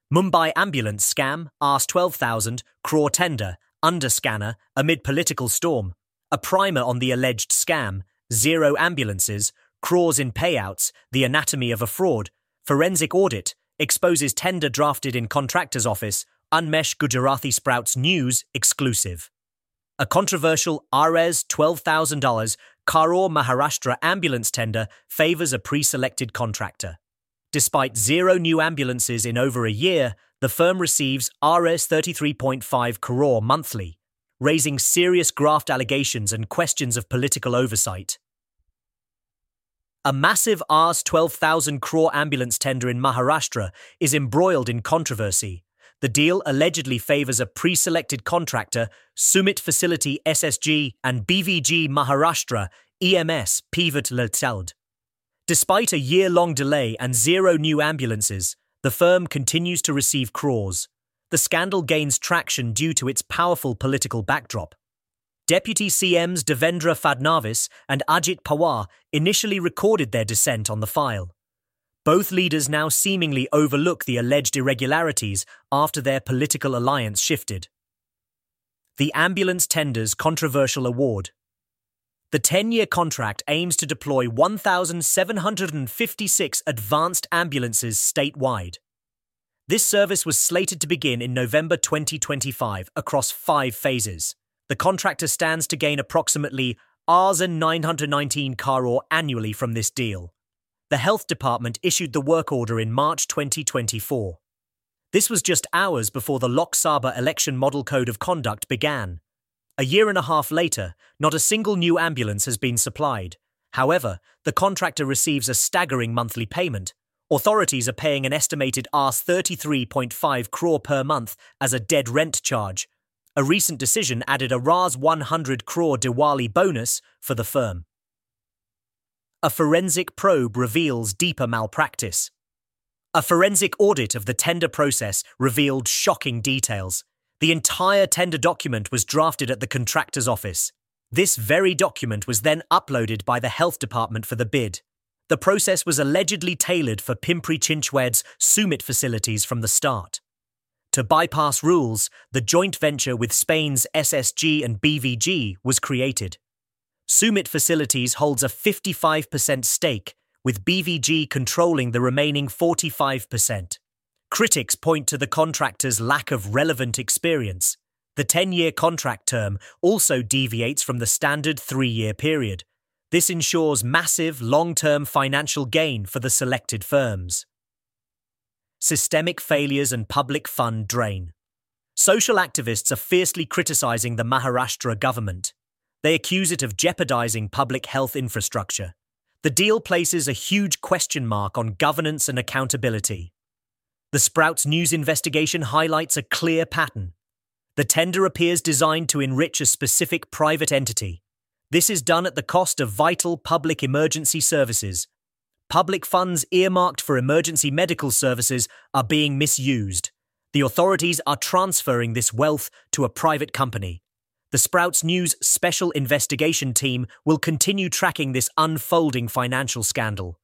Mumbai ambulance scam, Rs 12,000 crore tender, underscanner, amid political storm. A primer on the alleged scam, zero ambulances, crores in payouts, the anatomy of a fraud. Forensic audit, exposes tender drafted in contractor's office, Unmesh Gujarati Sprouts News exclusive. A controversial Rs $12,000 crore Maharashtra ambulance tender favours a pre-selected contractor. Despite zero new ambulances in over a year, the firm receives Rs 33.5 crore monthly, raising serious graft allegations and questions of political oversight. A massive Rs 12,000 crore ambulance tender in Maharashtra is embroiled in controversy. The deal allegedly favours a pre-selected contractor, Sumit Facility SSG and BVG Maharashtra EMS Pivot Ltd. Despite a year-long delay and zero new ambulances, the firm continues to receive crores. The scandal gains traction due to its powerful political backdrop. Deputy CMs Devendra Fadnavis and Ajit Pawar initially recorded their dissent on the file. Both leaders now seemingly overlook the alleged irregularities after their political alliance shifted. The ambulance tender's controversial award. The 10-year contract aims to deploy 1,756 advanced ambulances statewide. This service was slated to begin in November 2025 across 5 phases. The contractor stands to gain approximately Rs 919 crore annually from this deal. The Health Department issued the work order in March 2024. This was just hours before the Lok Sabha Election Model Code of Conduct began. A year and a half later, not a single new ambulance has been supplied. However, the contractor receives a staggering monthly payment. Authorities are paying an estimated Rs 33.5 crore per month as a dead rent charge. A recent decision added a Rs 100 crore Diwali bonus for the firm. A forensic probe reveals deeper malpractice. A forensic audit of the tender process revealed shocking details. The entire tender document was drafted at the contractor's office. This very document was then uploaded by the Health Department for the bid. The process was allegedly tailored for Pimpri Chinchwad's Sumit facilities from the start. To bypass rules, the joint venture with Spain's SSG and BVG was created. Sumit Facilities holds a 55% stake, with BVG controlling the remaining 45%. Critics point to the contractor's lack of relevant experience. The 10-year contract term also deviates from the standard 3-year period. This ensures massive long-term financial gain for the selected firms. Systemic failures and public fund drain. Social activists are fiercely criticising the Maharashtra government. They accuse it of jeopardising public health infrastructure. The deal places a huge question mark on governance and accountability. The Sprouts News investigation highlights a clear pattern. The tender appears designed to enrich a specific private entity. This is done at the cost of vital public emergency services. Public funds earmarked for emergency medical services are being misused. The authorities are transferring this wealth to a private company. The Sprouts News Special Investigation Team will continue tracking this unfolding financial scandal.